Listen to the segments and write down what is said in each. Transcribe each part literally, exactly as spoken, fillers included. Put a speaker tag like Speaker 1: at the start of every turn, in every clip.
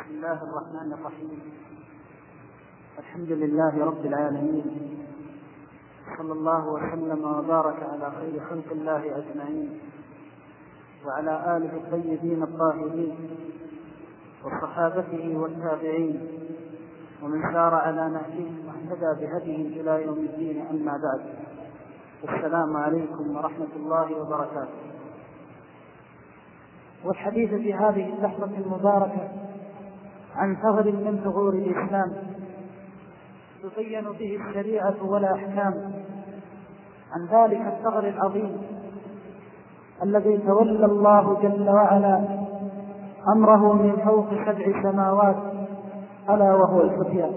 Speaker 1: بسم الله الرحمن الرحيم. الحمد لله رب العالمين، صلى الله وسلم وبارك على خير خلق الله أجمعين، وعلى آله الطيبين الطاهرين وصحابته والتابعين ومن سار على نهجهم واهتدى بهديهم إلى يوم الدين. أما بعد، السلام عليكم ورحمة الله وبركاته. والحديث في هذه اللحظة المباركة عن ثغر من ثغور الإسلام تبين به الشريعة والأحكام، عن ذلك الثغر العظيم الذي تولى الله جل وعلا أمره من فوق سبع سماوات، ألا وهو الفتيان.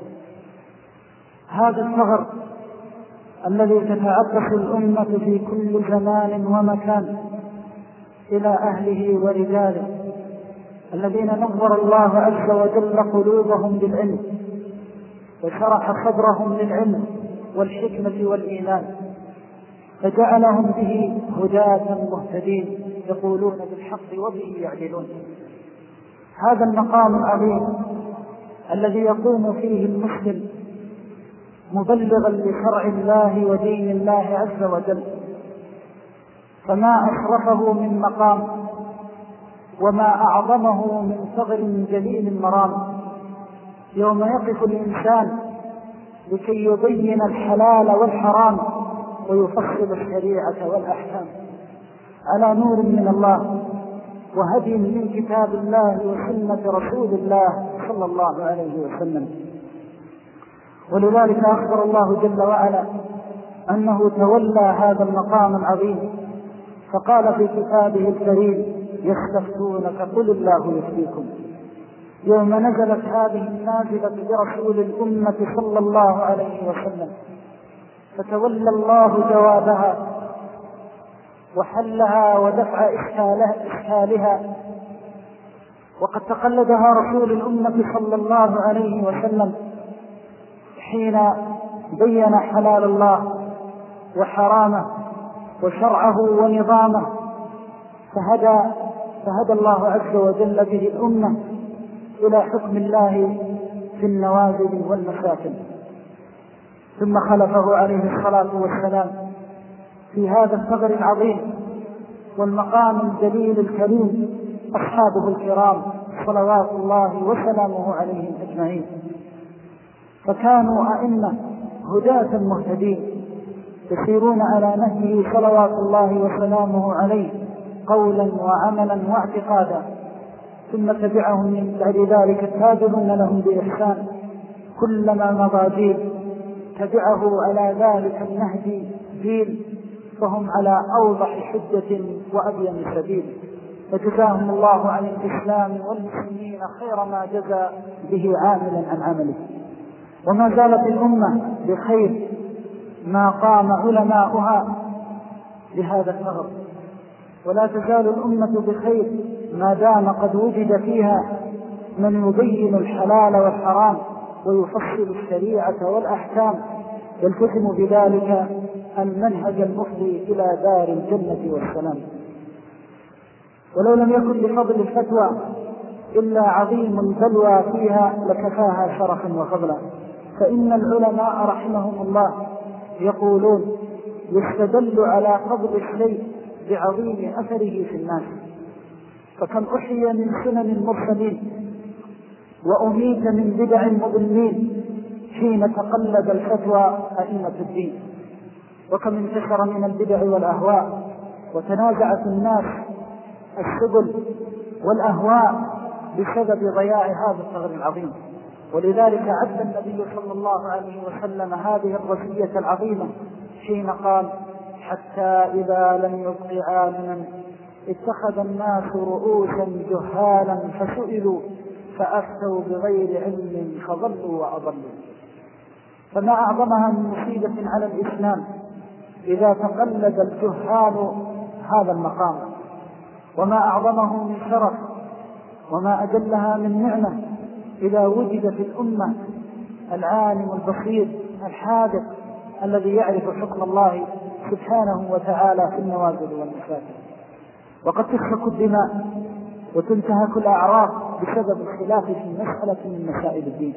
Speaker 1: هذا الثغر الذي تتعبث الأمة في كل زمان ومكان إلى أهله ورجاله الذين نور الله عز وجل قلوبهم بالعلم وشرح صدرهم للعلم والحكمة والإيمان، فجعلهم به هداة مهتدين يقولون بالحق وبه يعدلون. هذا المقام العظيم الذي يقوم فيه المسلم مبلغا لشرع الله ودين الله عز وجل، فما أشرفه من مقام وما أعظمه من ثغر جليل المرام يوم يقف الإنسان لكي يبين الحلال والحرام ويفصل الشريعة والأحكام على نور من الله وهدي من كتاب الله وسنة رسول الله صلى الله عليه وسلم. ولذلك أخبر الله جل وعلا أنه تولى هذا المقام العظيم، فقال في كتابه الكريم: يستفتونك قل الله يفتيكم. يوم نزلت هذه النازلة برسول الأمة صلى الله عليه وسلم، فتولى الله جوابها وحلها ودفع إشكالها، وقد تقلدها رسول الأمة صلى الله عليه وسلم حين بين حلال الله وحرامه وشرعه ونظامه، فهدى فهدى الله عز وجل به الأمة إلى حكم الله في النوازل والمشاكل. ثم خلفه عليه الصلاة والسلام في هذا الثغر العظيم والمقام الجليل الكريم أصحابه الكرام صلوات الله وسلامه عليهم أجمعين، فكانوا أئمة هداة مهتدين يسيرون على نهجه صلوات الله وسلامه عليه قولا وعملا واعتقادا، ثم تبعهم من بعد ذلك التابعون لهم بإحسان كلما مضى جيل تبعه على ذلك النهج جيل، فهم على أوضح حجة وأبين سبيل، فجزاهم الله عن الإسلام والمسلمين خير ما جزى به عاملا عن عمله. وما زالت الأمة بخير ما قام علماؤها بهذا الثغر، ولا تزال الأمة بخير ما دام قد وجد فيها من يبين الحلال والحرام ويفصل الشريعة والأحكام، يلتزم بذلك المنهج المفضي إلى دار الجنة والسلام. ولو لم يكن لفضل الفتوى إلا عظيم البلوى فيها لكفاها شرفا وفضلا، فإن العلماء رحمهم الله يقولون: يستدل على فضل الشيء بعظيم أثره في الناس، فكم أحيي من سنن المرسلين وأميت من بدع المضلين حين تقلد الفتوى أئمة الدين، وكم انتشر من البدع والأهواء وتنازعت الناس السبل والأهواء بسبب ضياع هذا الثغر العظيم. ولذلك عد النبي صلى الله عليه وسلم هذه الرزية العظيمة حين قال: حتى إذا لم يبق عالما اتخذ الناس رؤوسا جهالا فسئلوا فأفتوا بغير علم فضلوا وأضلوا. فما أعظمها من مصيبة على الإسلام إذا تقلد الجهال هذا المقام، وما أعظمه من شرف وما أجلها من نعمة إذا وجد في الأمة العالم البصير الحاذق الذي يعرف حكم الله سبحانه وتعالى في النوازل والمشاكل. وقد تسفك الدماء وتنتهك الأعراض بسبب الخلاف في مسألة من مسائل الدين.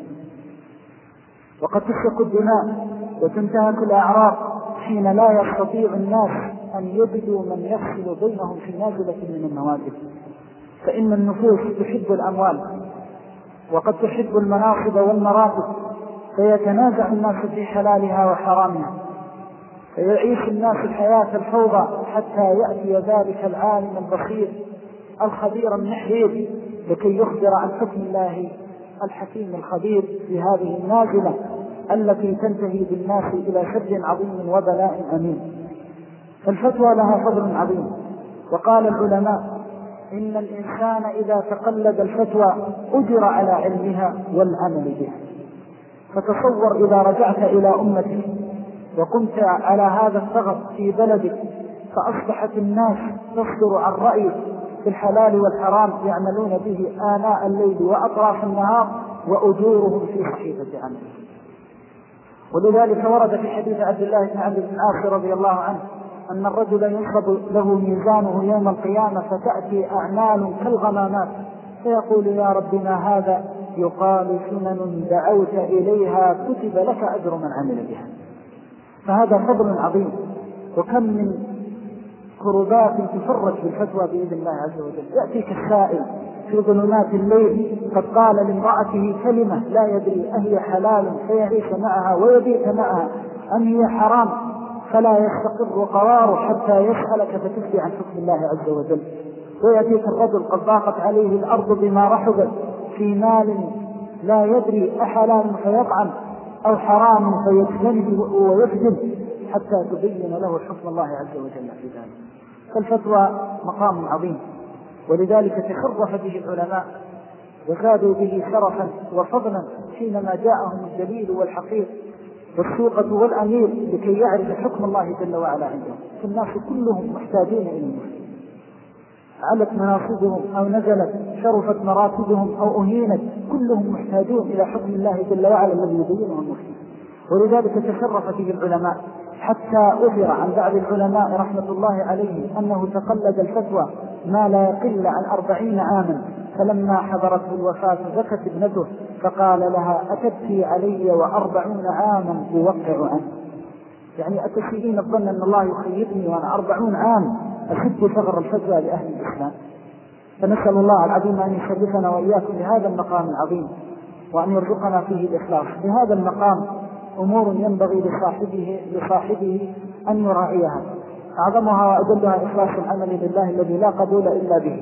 Speaker 1: وقد تسفك الدماء وتنتهك الأعراض حين لا يستطيع الناس أن يجدوا من يفصل بينهم في نازلة من المواقف. فإن النفوس تحب الأموال وقد تحب المناصب والمراتب، فيتنازع الناس في حلالها وحرامها، فيعيش الناس الحياة الفوضى حتى يأتي ذلك العالم البصير الخبير النحير لكي يخبر عن حكم الله الحكيم الخبير في هذه النازلة التي تنتهي بالناس إلى شر عظيم وبلاء أمين. فالفتوى لها فضل عظيم. وقال العلماء إن الإنسان إذا تقلد الفتوى أجر على علمها والعمل بها. فتصور إذا رجعت إلى أمتك وقمت على هذا الثغر في بلدك فأصبحت الناس تصدر عن رأي في الحلال والحرام يعملون به آناء الليل وأطراف النهار وأجورهم في صحيفة عمله. ولذلك ورد في حديث عبد الله بن عمرو بن العاص رضي الله عنه أن الرجل ينصب له ميزانه يوم القيامة فتأتي أعمال كالغمامات فيقول يا ربنا هذا، يقال سنن دعوت إليها كتب لك أجر من عمل بها. فهذا فضل عظيم. وكم من كربات تفرج بالفتوى بإذن الله عز وجل. يأتيك السائل في ظلمات الليل قد قال لامرأته كلمة لا يدري أهي حلال فيعيش معها ويبيت معها أم هي حرام، فلا يستقر قراره حتى يسألك فتفتي عن حكم الله عز وجل. ويأتيك الرجل قد ضاقت عليه الأرض بما رحبت في مال لا يدري أحلال فيطعم أو حرام فيجتنب ويفجد حتى تبين له حكم الله عز وجل في ذلك. فالفتوى مقام عظيم، ولذلك تشرف به العلماء وزادوا به شرفا وفضلا حينما جاءهم الدليل والحقيق والسوقة والأمير لكي يعرف حكم الله جل وعلا عندهم. فالناس كلهم محتاجين إلى المسلم، علت مناصبهم أو نزلت، شرفت مراتبهم أو أهينت، كلهم محتاجون إلى حكم الله جل وعلا الذي يبينه المسلم. ولذلك تشرف فيه العلماء حتى أثر عن بعض العلماء رحمة الله عليه أنه تقلد الفتوى ما لا يقل عن أربعين عاما، فلما حضرته الوفاة بكت ابنته فقال لها أتبكي علي وأربعون عاما أوقع عنه. يعني أتشيئين الظن أن الله يخيبني وأنا أربعون عام أشد ثغر الفتوى لأهل الإسلام. فنسأل الله العظيم أن يشرفنا وإياكم بهذا المقام العظيم وأن يرزقنا فيه الإخلاص. بهذا المقام أمور ينبغي لصاحبه, لصاحبه أن يراعيها، أعظمها وأجلها إخلاص العمل لله الذي لا قبول إلا به.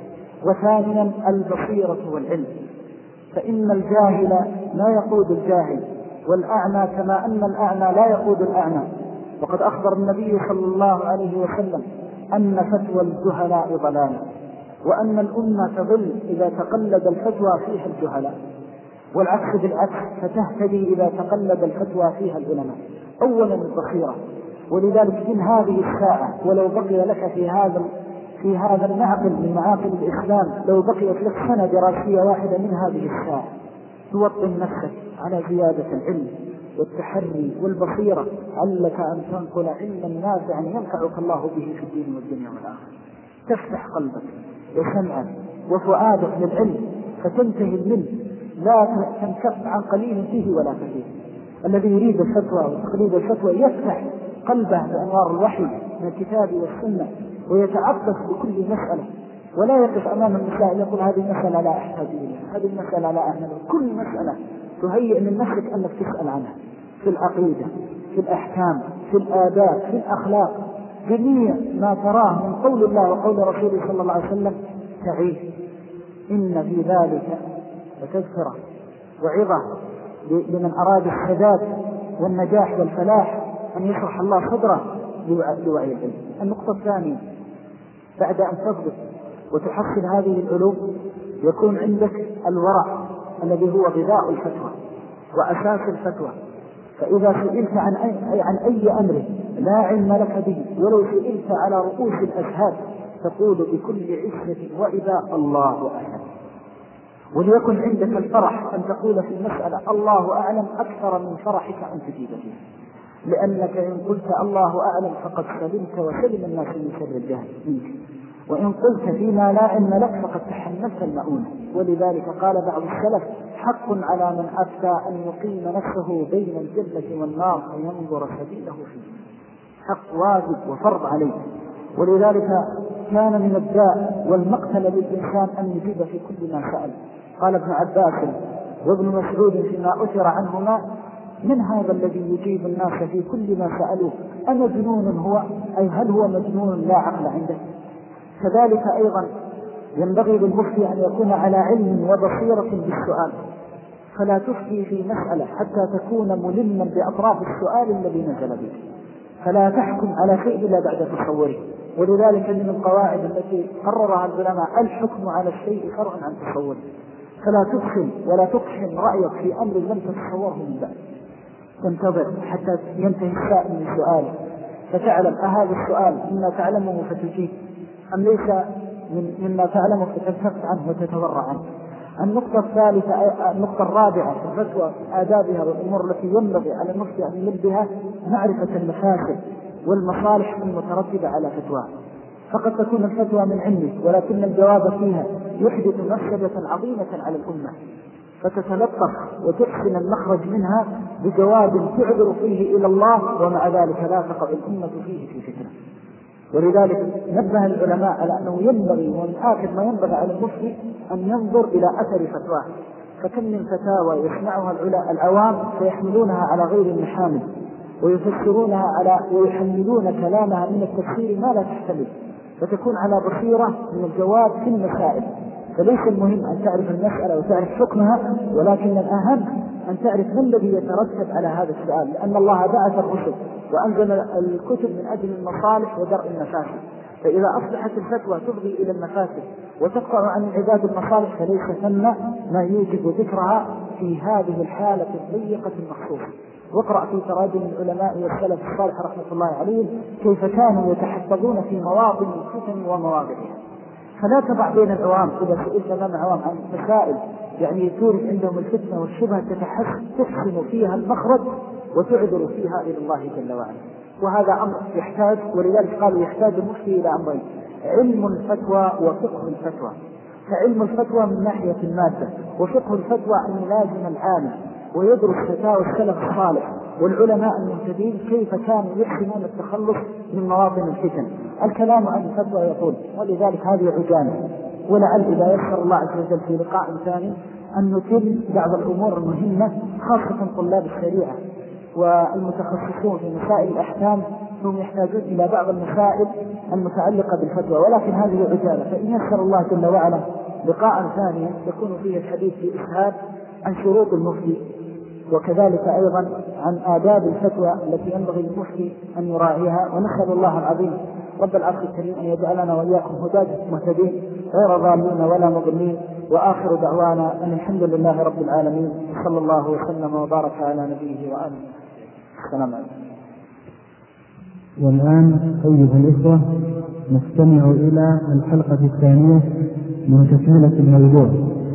Speaker 1: وثانيا البصيرة والعلم، فإن الجاهل لا يقود الجاهل، والأعمى كما أن الأعمى لا يقود الأعمى. وقد أخبر النبي صلى الله عليه وسلم أن فتوى الجهلاء ضلال، وأن الأمة تضل إذا تقلد الفتوى فيها الجهلاء، والعكس بالعكس فتهتدي إذا تقلد الفتوى فيها العلماء. أولا البصيرة، ولذلك من هذه الساعة ولو بقي لك في هذا في هذا المعقل من معاقل الإسلام لو بقيت لك سنة دراسية واحدة من هذه الساعة توطن نفسك على زيادة العلم والتحري والبصيرة، علك أن تنقل علما نافعا ينفعك الله به في الدين والدنيا والآخرة. تفتح قلبك وسمعك وفؤادك للعلم فتنتهي منه، لا تنكف عن قليل فيه ولا كثير. الذي يريد الفتوى وتقليد الفتوى يفتح قلبه بأنوار الوحي من الكتاب والسنة ويتعبث بكل مسألة، ولا يقف أمام المسائل يقول هذه المسألة لا أحتاج إليها، هذه المسألة لا أعمل. كل مسألة تهيئ من نفسك أنك تسأل عنها في العقيدة، في الأحكام، في الآداب، في الأخلاق، جميع ما تراه من قول الله وقول رسوله صلى الله عليه وسلم تعيش. إن في ذلك وتذكرة وعظة لمن أراد السداد والنجاح والفلاح أن يشرح الله صدره لوعي العلم. النقطة الثانية بعد أن تضبط وتحصل هذه العلوم يكون عندك الورع الذي هو غذاء الفتوى وأساس الفتوى. فإذا سئلت عن أي, عن أي أمر لا علم لك به ولو سئلت على رؤوس الأشهاد تقول بكل عزة وإذا الله أعلم. وليكن عندك الفرح أن تقول في المسألة الله أعلم أكثر من فرحك أن تجيب فيها، لأنك إن قلت الله أعلم فقد سلمت وسلم الناس من شر الجهل منك، وإن قلت فيما لا علم لك فقد تحملت المؤونة ولذلك قال بعض السلف: حق على من أفتى أن يقيم نفسه بين الجنة والنار فينظر سبيله فيه. حق واجب وفرض عليه. ولذلك كان من الداء والمقتل للإنسان أن يجيب في كل ما سأل. قال ابن عباس وابن مسعود فيما أثر عنهما: من هذا الذي يجيب الناس في كل ما سألوه؟ أمجنون هو؟ أي هل هو مجنون لا عقل عنده؟ كذلك أيضا ينبغي للمفتي أن يكون على علم وبصيرة بالسؤال، فلا تفتي في مسألة حتى تكون ملما بأطراف السؤال الذي نزل به، فلا تحكم على شيء إلا بعد تصوره. ولذلك من القواعد التي قررها العلماء: الحكم على الشيء فرع عن تصوره، فلا تدخل ولا تقحم رأيك في أمر لم تتصوره من بعد، تنتظر حتى ينتهي السائل من سؤاله فتعلم أهذا السؤال مما تعلمه فتجيب أم ليس مما تعلمه فتلتفت عنه وتتورع عنه. النقطة الثالثة النقطة الرابعة في الفتوى آدابها والأمور التي ينبغي على المفتي أن ينبهها: معرفة المفاسد والمصالح المترتبة على فتوى. فقد تكون الفتوى من عندك ولكن الجواب فيها يحدث مفسدة عظيمة على الأمة، فتتلطف وتحسن المخرج منها بجواب تعذر فيه إلى الله، ومع ذلك لا تقع الأمة فيه في فتنة. ولذلك نبه العلماء على أنه ينبغي ومن آخر ما ينبغي على المفتي أن ينظر إلى أثر فتواه. فكم من فتاوى يسمعها العوام فيحملونها على غير المحامل ويفسرونها على ويحملون كلامها من التفسير ما لا تحتمل، فتكون على بصيرة من الجواب في المسائل. فليس المهم أن تعرف المسألة وتعرف حكمها، ولكن الأهم أن تعرف ما الذي يترتب على هذا السؤال، لأن الله بعث الرسل وأنزل الكتب من أجل المصالح ودرء المفاسد. فإذا أصبحت الفتوى تفضي إلى المفاسد وتقطع عن العباد المصالح فليس ثم ما يوجب ذكرها في هذه الحالة الضيقة المخصوصة. واقرأ في تراجم العلماء والسلف الصالح رحمة الله عليهم كيف كانوا يتحفظون في مواطن الفتن ومواضعها. فلا تضع بين العوام إذا سئلت أمام عوام عن مسائل يعني تورث عندهم الفتنة والشبهة تحسن فيها المخرج وتعذر فيها إلى الله جل وعلا. وهذا أمر يحتاج، ولذلك قالوا يحتاج المفتي إلى أمرين: علم الفتوى وفقه الفتوى. فعلم الفتوى من ناحية المادة، وفقه الفتوى أن يلازم العالم ويدرس فتاوى السلف الصالح والعلماء المهتدين كيف كانوا يحسنون التخلص من مواطن الفتن. الكلام عن الفتوى يطول، ولذلك هذه عجالة، ولعل إذا يسر الله عز وجل في لقاء ثاني أن نتم بعض الأمور المهمة، خاصة طلاب الشريعة والمتخصصون في مسائل الأحكام هم يحتاجون إلى بعض المسائل المتعلقة بالفتوى، ولكن هذه عجالة. فإن يسر الله جل وعلا لقاء ثانيا يكون فيه الحديث في إسهاب عن شروط المفتي، وكذلك أيضا عن آداب الفتوى التي ينبغي للمفتي أن يراعيها. ونسأل الله العظيم رب العرش الكريم أن يجعلنا وإياكم هداة مهتدين غير ضالين ولا مضلين. وآخر دعوانا أن الحمد لله رب العالمين، صلى الله وسلم وبارك على نبيه وآله. السلام عليكم.
Speaker 2: والآن أيها الإخوة نستمع إلى الحلقة الثانية من تكملة الموضوع.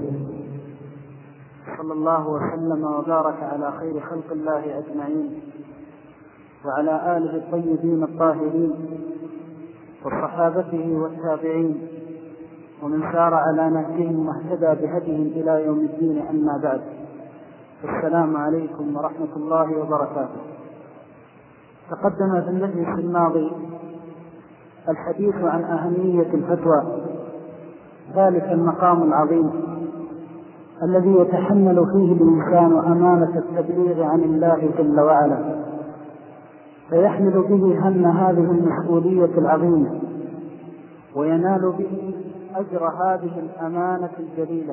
Speaker 1: صلى الله وسلم وبارك على خير خلق الله أجمعين وعلى آله الطيبين الطاهرين وصحابته والتابعين ومن سار على نهجهم واهتدى بهديهم إلى يوم الدين. أما بعد، السلام عليكم ورحمة الله وبركاته. تقدم في المجلس الماضي الحديث عن أهمية الفتوى، ذلك المقام العظيم الذي يتحمل فيه الإنسان أمانة التبليغ عن الله جل وعلا، فيحمل به هم هذه المسؤولية العظيمة وينال به أجر هذه الأمانة الجليلة.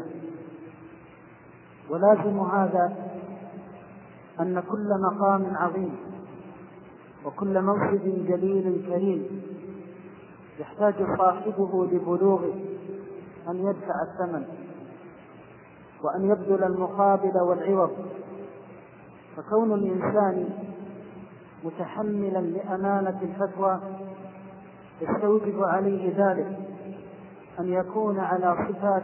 Speaker 1: ولازم هذا أن كل مقام عظيم وكل منصب جليل كريم يحتاج صاحبه لبلوغه أن يدفع الثمن وأن يبذل المقابل والعوض. فكون الإنسان متحملا لأمانة الفتوى يستوجب عليه ذلك أن يكون على صفات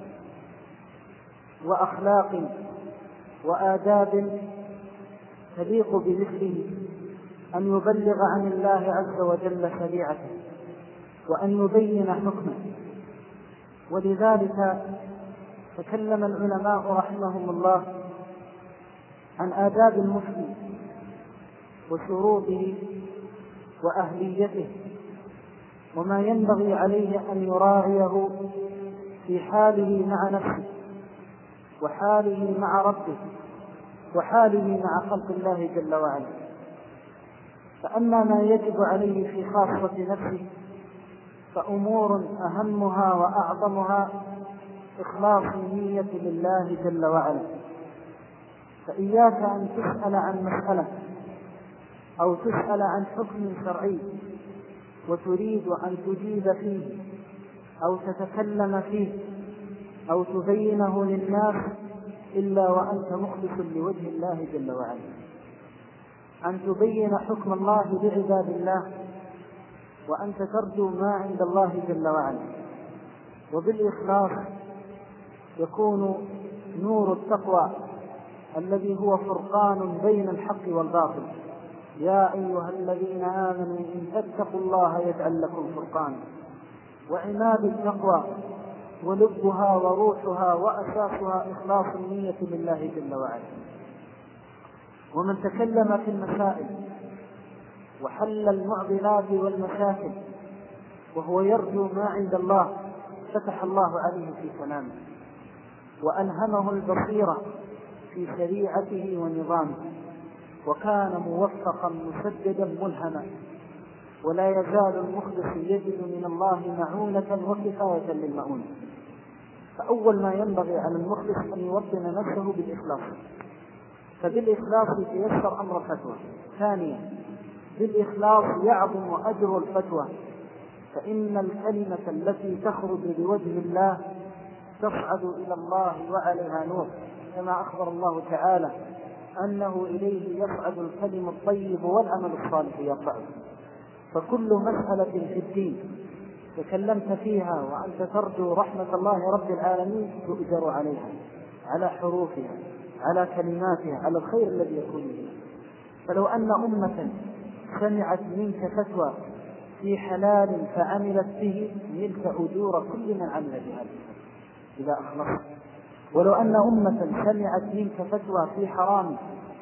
Speaker 1: وأخلاق وآداب تليق بمثله، أن يبلغ عن الله عز وجل شريعته وأن يبين حكمه. ولذلك تكلم العلماء رحمهم الله عن آداب المفتي وشروطه وأهليته وما ينبغي عليه أن يراعيه في حاله مع نفسه وحاله مع ربه وحاله مع خلق الله جل وعلا. فأما ما يجب عليه في خاصة نفسه فأمور أهمها وأعظمها إخلاص النية لله جل وعلا. فإياك أن تسأل عن مسألة أو تسأل عن حكم شرعي وتريد أن تجيب فيه أو تتكلم فيه أو تبينه للناس إلا وأنت مخلص لوجه الله جل وعلا. أن تبين حكم الله لعباد الله وأنت ترجو ما عند الله جل وعلا. وبالإخلاص يكون نور التقوى الذي هو فرقان بين الحق والباطل. يا أيها الذين آمنوا إن تتقوا الله يجعل لكم فرقانا. وعماد التقوى ولبها وروحها وأساسها إخلاص النية لله جل وعلا. ومن تكلم في المسائل وحل المعضلات والمشاكل وهو يرجو ما عند الله فتح الله عليه في كلامه وألهمه البصيرة في شريعته ونظامه وكان موفقا مسددا ملهما. ولا يزال المخلص يجد من الله معونة وكفاية للمؤونة. فأول ما ينبغي على المخلص أن يوطن نفسه بالإخلاص، فبالإخلاص يتيسر أمر الفتوى. ثانيا بالإخلاص يعظم أجر الفتوى، فإن الكلمة التي تخرج لوجه الله تصعد إلى الله وعليها نور، كما أخبر الله تعالى أنه إليه يصعد الكلم الطيب والعمل الصالح يرفعه. فكل مسألة في الدين تكلمت فيها وأنت ترجو رحمة الله رب العالمين تؤجر عليها، على حروفها، على كلماتها، على الخير الذي يكون فيها. فلو أن أمة سمعت منك فتوى في حلال فعملت به نلت أجور كل من عمل بها إذا أخلصت. ولو أن أمة سمعت منك فتوى في حرام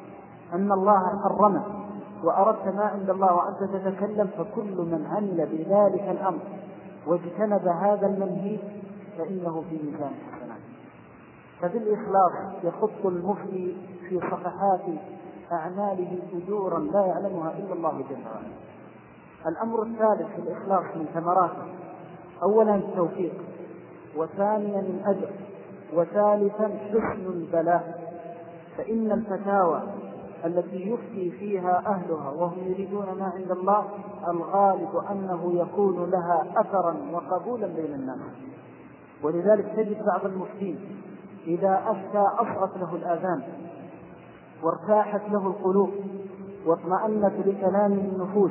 Speaker 1: أن الله حرمه وأردت ما عند الله وأنت تتكلم فكل من عمل بذلك الأمر واجتنب هذا المنهي فإنه في ميزان حسنات. فبالإخلاص يخط المفتي في صفحات أعماله أجورا لا يعلمها إلا الله جل وعلا. الأمر الثالث في الإخلاص من ثمراته أولا التوفيق، وثانيا الأجر، وثالثا حسن البلاء. فإن الفتاوى التي يفتي فيها أهلها وهم يريدون ما عند الله الغالب أنه يكون لها أثرا وقبولا بين الناس. ولذلك تجد بعض المفتين إذا أفتى أصغت له الآذان وارتاحت له القلوب واطمأنت لكلام النفوس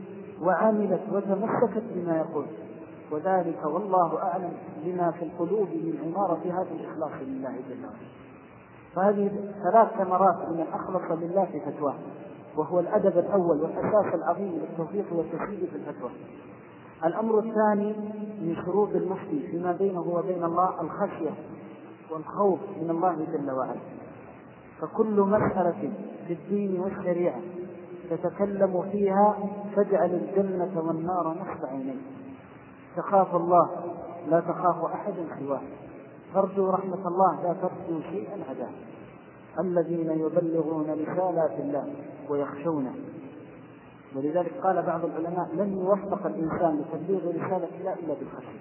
Speaker 1: وعملت وتمسكت بما يقول، وذلك والله أعلم بما في القلوب من عمارة هذا الإخلاص لله جل وعلا. فهذه ثلاث ثمرات من الأخلص لله في فتواه، وهو الأدب الأول والأساس العظيم للتوفيق والتسديد في الفتوى. الأمر الثاني من شروط المفتي فيما بينه وبين الله الخشية والخوف من الله جل وعلا. فكل مسألة في الدين والشريعة تتكلم فيها فاجعل الجنة والنار نصب عينيك. تخاف الله لا تخاف أحد سواه، ترجو رحمة الله لا ترجو شيئا عداه. الذين يبلغون رسالات الله ويخشونه. ولذلك قال بعض العلماء لن يوفق الإنسان لتبليغ رسالة الله إلا بالخشية.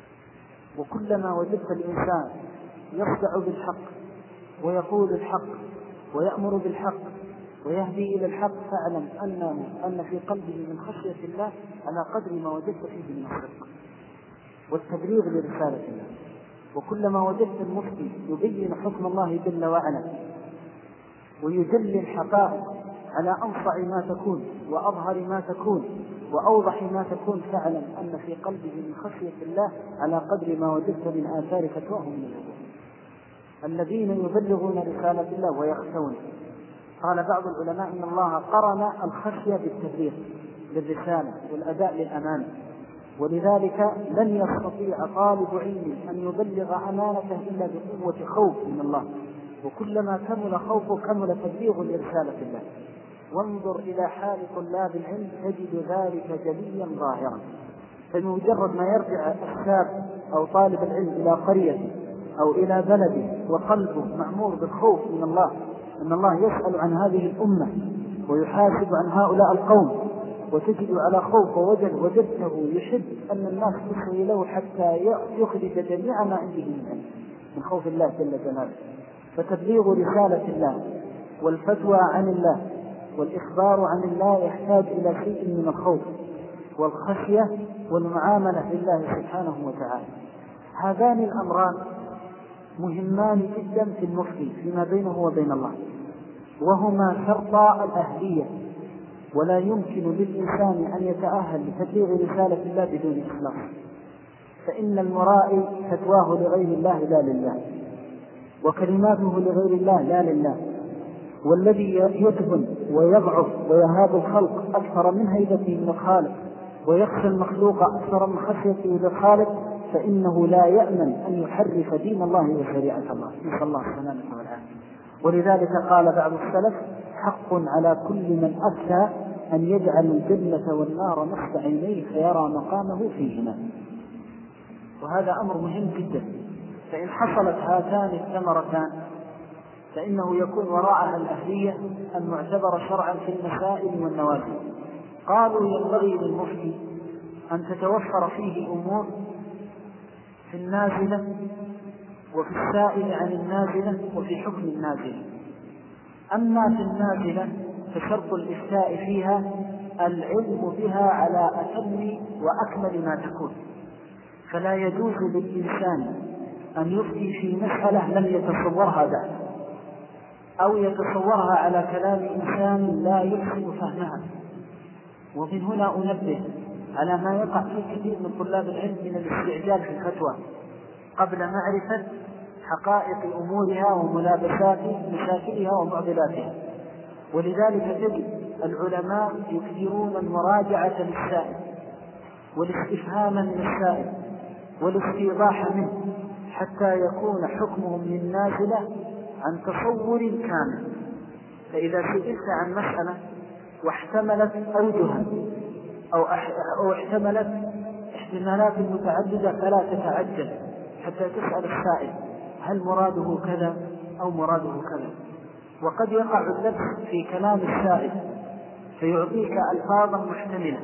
Speaker 1: وكلما وجدت الإنسان يخدع بالحق ويقول الحق ويأمر بالحق ويهدي إلى الحق فاعلم أنه أن في قلبه من خشية الله على قدر ما وجدت فيه من الصدق والتبليغ لرسالة الله. وكلما وجدت المفتي يبين حكم الله جل وعلا ويجلي الحقائق على أنصع ما تكون وأظهر ما تكون وأوضح ما تكون فاعلم أن في قلبه من خشية الله على قدر ما وجدت من آثار فتواهم من الوجود. الذين يبلغون رسالة الله ويخشون. قال بعض العلماء إن الله قرن الخشية بالتبليغ للرسالة والأداء للأمانة. ولذلك لن يستطيع طالب علم أن يبلغ أمانته إلا بقوة خوف من الله، وكلما كمل خوفه كمل تبليغ لرسالة الله. وانظر إلى حال طلاب العلم تجد ذلك جليا ظاهرا. فبمجرد ما يرجع الشاب أو طالب العلم إلى قريته أو إلى بلده وقلبه معمور بالخوف من الله، أن الله يسأل عن هذه الأمة ويحاسب عن هؤلاء القوم، وتجد على خوف ووجد وجدته يحب أن الناس تصغي له حتى يخرج جميع ما عنده من خوف الله جل جلاله. فتبليغ رسالة الله والفتوى عن الله والإخبار عن الله يحتاج إلى شيء من الخوف والخشية والمعاملة لله سبحانه وتعالى. هذان الأمران مهمان جدا في المفتي فيما بينه وبين الله، وهما شرطا الأهلية، ولا يمكن للإنسان أن يتأهل لتبليغ رسالة الله بدون إخلاص. فإن المرائي فتواه لغير الله لا لله، وكلماته لغير الله لا لله، والذي يدهن ويضعف ويهاب الخلق أكثر من هيبته من الخالق ويخشى المخلوق أكثر من خشيته للخالق، فإنه لا يأمن أن يحرف دين الله وشريعة الله، نسأل الله السلامة والعافية. ولذلك قال بعض السلف: حق على كل من أفتى أن يجعل الجنة والنار نصب عينيه فيرى مقامه فيهما. وهذا أمر مهم جدا، فإن حصلت هاتان الثمرتان فإنه يكون وراءها الأهلية المعتبرة شرعا في المسائل والنوازل. قالوا: ينبغي للمفتي أن تتوفر فيه أمور في النازلة وفي السائل عن النازلة وفي حكم النازلة. أما في النازلة فشرط الإفتاء فيها العلم بها على أتم وأكمل ما تكون، فلا يجوز للإنسان أن يفتي في مسألة لم يتصورها بعد، أو يتصورها على كلام إنسان لا يحسن فهمها. ومن هنا أنبه على ما يقع فيه كثير من طلاب العلم من الاستعجال في الفتوى قبل معرفة حقائق أمورها وملابسات مشاكلها ومعضلاتها. ولذلك تجد العلماء يكثرون المراجعة للسائل والاستفهام من السائل والاستيضاح منه حتى يكون حكمهم للنازلة عن تصور كامل. فإذا سئلت عن مسألة واحتملت أوجها أو احتملت احتمالات متعددة فلا تتعجل حتى تسأل السائل هل مراده كذا أو مراده كذا. وقد يقع اللبس في كلام السائل فيعطيك ألفاظا محتملة،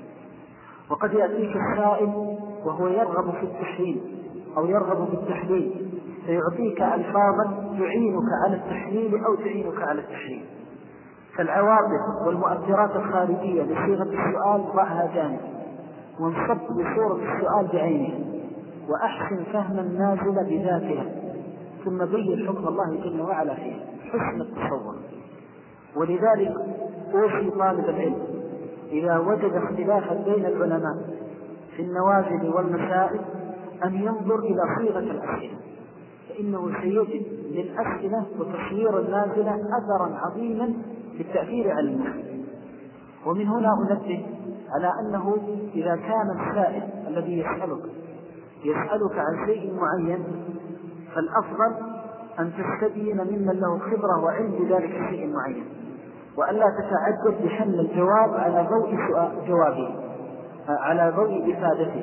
Speaker 1: وقد يأتيك السائل وهو يرغب في التحليل أو يرغب بالتحليل فيعطيك ألفاظا تعينك على التحليل أو تعينك على التحليل. فالعواطف والمؤثرات الخارجية لصيغة السؤال ضعها جانب، وانصب بصورة السؤال بعينه، وأحسن فهم النازل بذاتها، ثم بين حكم الله جل وعلا فيه حسن التصور. ولذلك أوصي طالب العلم إذا وجد اختلافا بين العلماء في النوازل والمسائل أن ينظر إلى صيغة الأسئلة، فإنه سيجد للأسئلة وتصوير النازلة أثرا عظيما بالتأثير على المسلم. ومن هنا أنبه على أنه إذا كان السائل الذي يسألك يسألك عن شيء معين فالأفضل أن تستبين ممن له خبرة وعلم بذلك الشيء المعين، وألا تتعجل بحمل الجواب على ضوء جوابه على ضوء إفادته.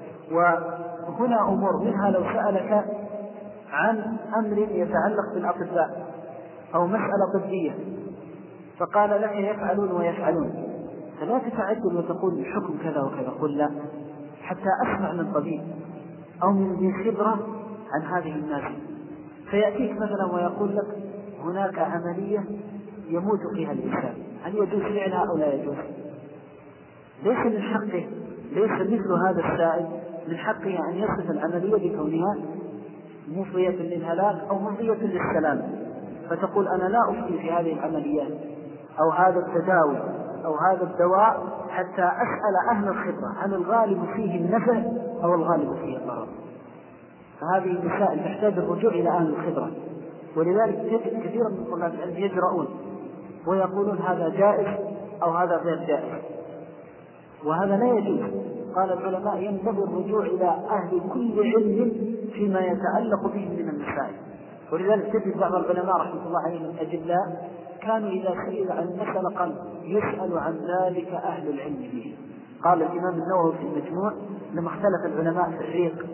Speaker 1: وهنا أمور منها لو سألك عن أمر يتعلق بالأطباء أو مسألة طبية فقال لك يفعلون ويفعلون، فلا تتعجل وتقول الحكم كذا وكذا، قل لا حتى أسمع من طبيب أو من خبرة عن هذه النازلة. فيأتيك مثلا ويقول لك هناك عملية يموت فيها الإنسان، هل يجوز فعلها أو لا يجوز؟ ليس من حقه، ليس مثل هذا السائل من حقه أن يصف العملية بكونها مفضية للهلاك أو مفضية للسلام، فتقول أنا لا أفتي في هذه العمليات أو هذا التداوي أو هذا الدواء حتى أسأل أهل الخبرة هل الغالب فيه النفع أو الغالب فيه الضرر. فهذه المسائل تحتاج الرجوع إلى أهل الخبرة. ولذلك تجد كثيرا من طلاب العلم يجرؤون ويقولون هذا جائز أو هذا غير جائز، وهذا لا يجوز. قال العلماء ينبغي الرجوع إلى أهل كل علم فيما يتعلق به من المسائل. ولذلك تجد بعض العلماء رحمة الله عليهم الأجلاء كانوا إذا سئل عن مسألة قال يسأل عن ذلك أهل العلم به. قال الإمام النووي في المجموع لما اختلف العلماء في الريق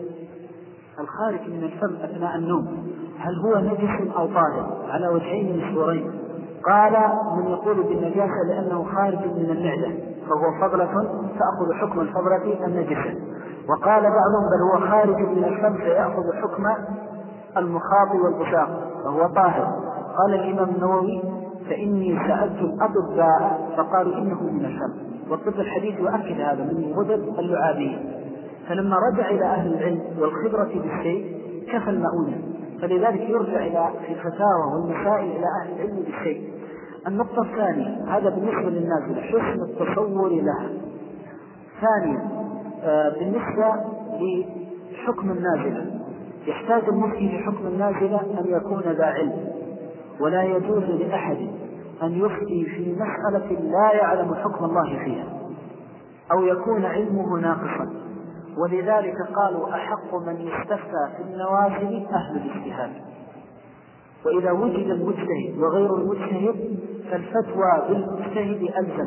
Speaker 1: الخارج من الفم أثناء النوم هل هو نجس أو طاهر على وجهين مشهورين، قال من يقول بالنجاسة لأنه خارج من المعدة فهو فضلة تأخذ حكم الفضلة النجسة، وقال بعضهم بل هو خارج من الفم فيأخذ حكم المخاط والبشاق فهو طاهر. قال الإمام النووي فإني سألت الأطباء فقالوا إنه من الفم، والطب الحديث يؤكد هذا من غدد اللعابية. فلما رجع إلى أهل العلم والخبرة بالشيء كفى المؤونة، فلذلك يرجع إلى في الفتاوى والمسائل إلى أهل العلم بالشيء. النقطة الثانية هذا بالنسبة للنازلة حسن التصور لها. ثانيا آه بالنسبة لحكم النازلة يحتاج المفتي في حكم النازلة أن يكون ذا علم، ولا يجوز لأحد أن يفتي في مسألة لا يعلم حكم الله فيها أو يكون علمه ناقصا. ولذلك قالوا أحق من يستفتى في النوازل أهل الاجتهاد، وإذا وجد المجتهد وغير المجتهد فالفتوى بالمجتهد ألزم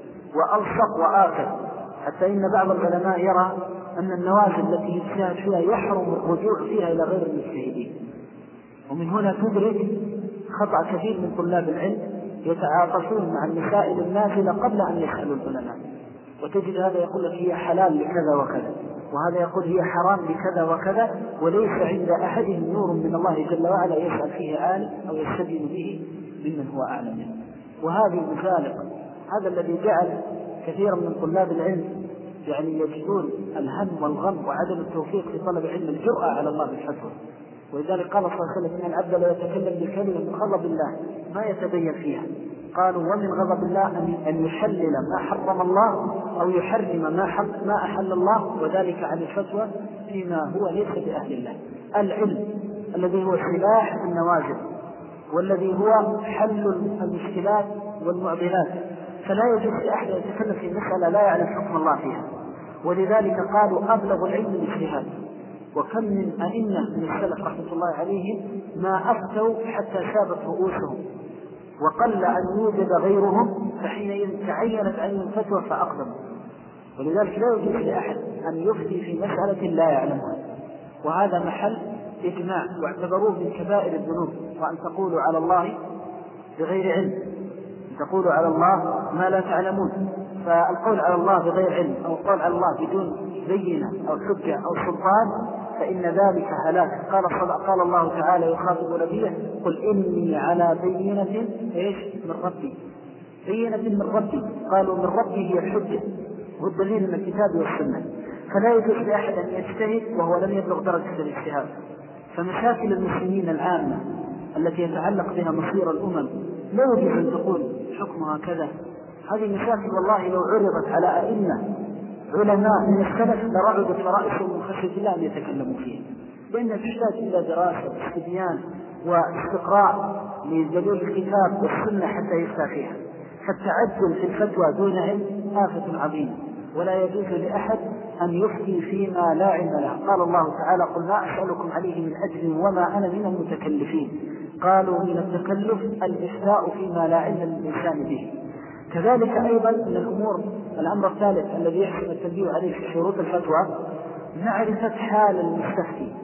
Speaker 1: وألصق وآكد، حتى إن بعض العلماء يرى أن النوازل التي يجتهد فيها يحرم الرجوع فيها إلى غير المجتهدين. ومن هنا تدرك خطأ كثير من طلاب العلم يتعاطفون مع المسائل النازلة قبل أن يسألوا العلماء، وتجد هذا يقول لك هي حلال لكذا وكذا، وهذا يقول هي حرام لكذا وكذا، وليس عند أحدهم نور من الله جل وعلا يسأل فيه عالم أو يستدين به ممن هو أعلم منه. وهذه مفارق، هذا الذي جعل كثيرا من طلاب العلم يعني يجدون الهم والغم وعدم التوفيق في طلب علم الجرأة على الله بالفتوى. ولذلك قال صلى الله عليه وسلم إن العبد لا يتكلم بكلمة من غضب الله ما يتبين فيها. قالوا ومن غضب الله أن يحلل ما حرم الله أو يحرم ما, ما أحل الله، وذلك عن الفتوى فيما هو ليس بأهل الله. العلم الذي هو سلاح النوازل والذي هو حل المشكلات والمعضلات، فلا يجوز لأحد يتكلم في مسألة لا يعلم حكم الله فيها. ولذلك قالوا أبلغ العلم الاجتهاد. وكم من أئمة من السلف رحمة الله عليهم ما أفتوا حتى شابت رؤوسهم، وقل أن يوجد غيرهم فحينئذ تعينت عنهم الفتوى فأقدموا. ولذلك لا يجوز لأحد أن يفتي في مسألة لا يعلمها، وهذا محل إجماع، واعتبروه من كبائر الذنوب، وأن تقولوا على الله بغير علم، تقولوا على الله ما لا تعلمون. فالقول على الله بغير علم أو القول على الله بدون بينة أو حجة أو سلطان فإن ذلك هلاك. قال, قال الله تعالى يخاطب نبيه قل إني على بينة إيش من ربي، بينة من ربي، قالوا من ربي هي الحجة والدليل من الكتاب والسنة. فلا يجوز لأحد أن يجتهد وهو لم يبلغ درجة الاجتهاد. فمشاكل المسلمين العامة التي يتعلق بها مصير الأمم لا يجوز أن تقول حكمها كذا. هذه مشاكل والله لو عرضت على أئمة علماء من السلف لرعدت فرائسهم من خشية الله أن يتكلموا فيها، لأنها تحتاج إلى دراسة واستبيان واستقراء لدليل الكتاب والسنة حتى يفتى فيها. فالتعجل في الفتوى دون علم آفة عظيمة، ولا يجوز لأحد أن يفتي فيما لا علم له. قال الله تعالى قل لا أسألكم عليه من أجر وما أنا من المتكلفين. قالوا من التكلف الإفتاء فيما لا علم للإنسان به. كذلك أيضا من الأمور الأمر الثالث الذي يحسن التنبيه عليه في شروط الفتوى معرفة حال المستفتي.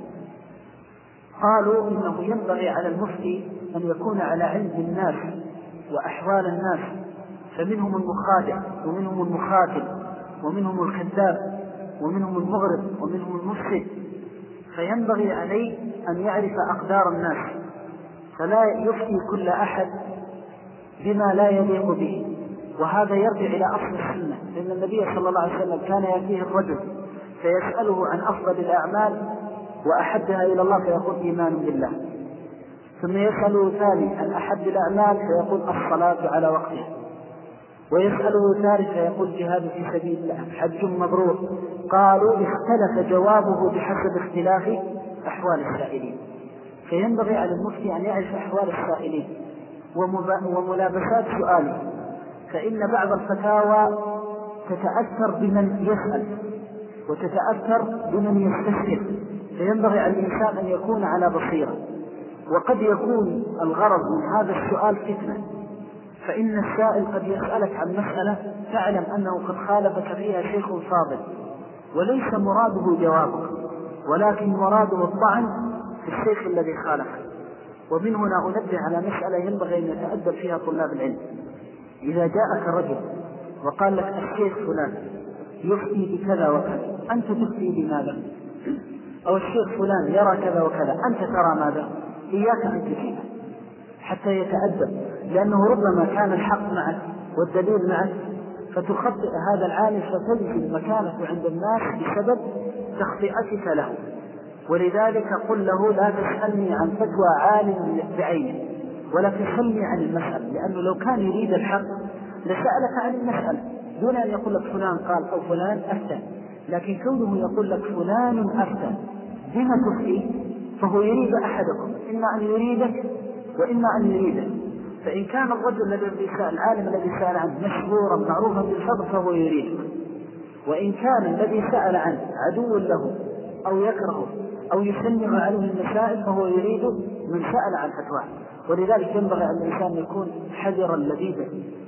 Speaker 1: قالوا إنه ينبغي على المفتي أن يكون على علم بالناس وأحوال الناس، فمنهم المخادع ومنهم المخاتل ومنهم الكذاب ومنهم المغرض ومنهم المفسد، فينبغي عليه أن يعرف أقدار الناس، فلا يفتي كل أحد بما لا يليق به. وهذا يرجع إلى أصل السنة، لأن النبي صلى الله عليه وسلم كان يأتيه الرجل فيسأله عن أفضل الأعمال وأحبها إلى الله فيقول إيمان بالله، ثم يسأله ثاني عن أحب الأعمال فيقول الصلاة على وقتها، ويسأله ثالث فيقول جهاد في سبيل الله، حج مبرور. قالوا اختلف جوابه بحسب اختلاف أحوال السائلين. فينبغي على المفتي أن يعرف أحوال السائلين وملابسات سؤاله، فإن بعض الفتاوى تتأثر بمن يسأل، وتتأثر بمن يستفسر، فينبغي على الإنسان أن يكون على بصيرة. وقد يكون الغرض من هذا السؤال فتنة، فإن السائل قد يسألك عن مسألة تعلم أنه قد خالفك فيها شيخ فاضل، وليس مراده جوابك، ولكن مراده الطعن في الشيخ الذي خالفك. ومن هنا أنبه على مسألة ينبغي أن يتأدب فيها طلاب العلم. إذا جاءك رجل وقال لك الشيخ فلان يفتي بكذا وكذا، أنت تفتي بماذا؟ أو الشيخ فلان يرى كذا وكذا، أنت ترى ماذا؟ إياك أن تجيبه حتى يتأدب، لأنه ربما كان الحق معك والدليل معك، فتخطئ هذا العالم فتجد مكانته عند الناس بسبب تخطئتك له. ولذلك قل له لا تسألني عن فتوى عالم بعينه، ولا تسألني عن المسألة، لأنه لو كان يريد الحق لسألك عن المسألة دون أن يقول لك فلان قال أو فلان أفتى. لكن كونه يقول لك فلان أفتى بما تفتي، فهو يريد أحدكم، إما أن يريدك وإما أن يريدك. فإن كان الرجل الذي سأل العالم الذي سأل عنه مشهورا معروفا بالفضل فهو يريدك، وإن كان الذي سأل عنه عدو له أو يكره أو يسلم عليه المسائل فهو يريد من سأل عن فتواه. ولذلك ينبغي أن الإنسان يكون حذرا لذيذا.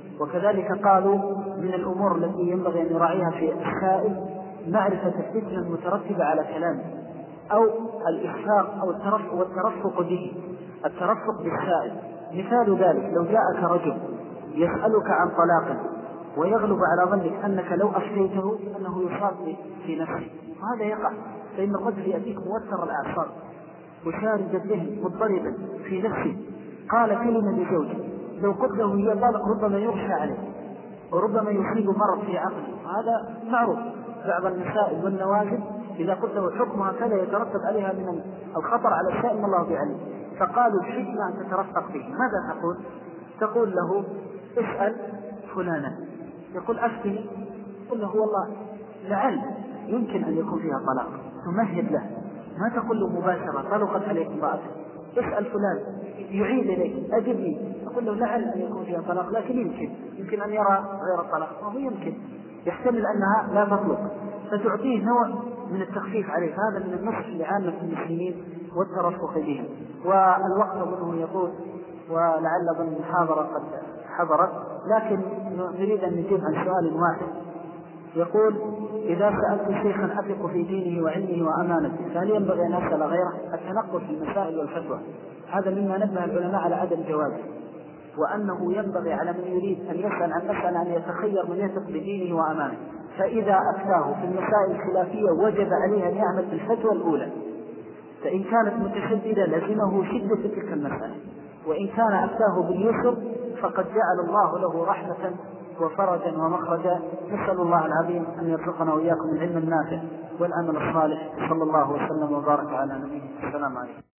Speaker 1: وكذلك قالوا من الأمور التي ينبغي أن يراعيها في السائل معرفة الفتنة المترتبة على كلامه، أو الإخفاق أو الترفق والترفق به، الترفق بالسائل. مثال ذلك لو جاءك رجل يسألك عن طلاق ويغلب على ظنك أنك لو أفتيته أنه يصاب في نفسه، وهذا يقع، فإن الرجل يأتيك موتر الأعصاب وشارد الذهن مضطربا في نفسه، قال كلمة لزوجه لو قلت له هي طالق ربما يغشى عليه وربما يصيب مرض في عقله. هذا معروف، بعض المسائل والنوازل إذا قلت له حكمها كذا يترتب عليها من الخطر على السائل ما الله بعلم. فقالوا الحكمة أن تترفق به. ماذا تقول؟ تقول له اسأل فلانا، يقول أفتني، قل له والله لعل يمكن أن يكون فيها طلاق، تمهد له، ما تقول له مباشرة طلقت عليك امرأتك، اسأل فلان يعيد إليك أجبني، تقول له لعل أن يكون فيها طلاق لكن يمكن يمكن أن يرى غير الطلاق، وهو يمكن يحتمل أنها لا تطلق، فتعطيه نوع من التخفيف عليه. هذا من النصح لعامة المسلمين والترفق بهم. والوقت منه يطول ولعل ظن المحاضرة قد حضرت، لكن نريد أن نجيب عن سؤال واحد. يقول إذا سألت شيخا أثق في دينه وعلمه وأمانته فهل ينبغي أن أسأل غيره؟ التنقل في المسائل والفتوى هذا مما نبه العلماء على عدم جوازه، وأنه ينبغي على من يريد أن يسأل عن مسألة أن يتخير من يثق بدينه وأمانته، فإذا أفتاه في المسائل الخلافية وجب عليه أن يعمل بالفتوى الأولى، فإن كانت متشددة لزمه شدة تلك المسألة، وإن كان أفتاه باليسر فقد جعل الله له رحمة وفرجا ومخرجا. نسأل الله العظيم أن يرزقنا وإياكم العلم النافع والعمل الصالح. صلى الله وسلم وبارك على نبينا. السلام عليكم.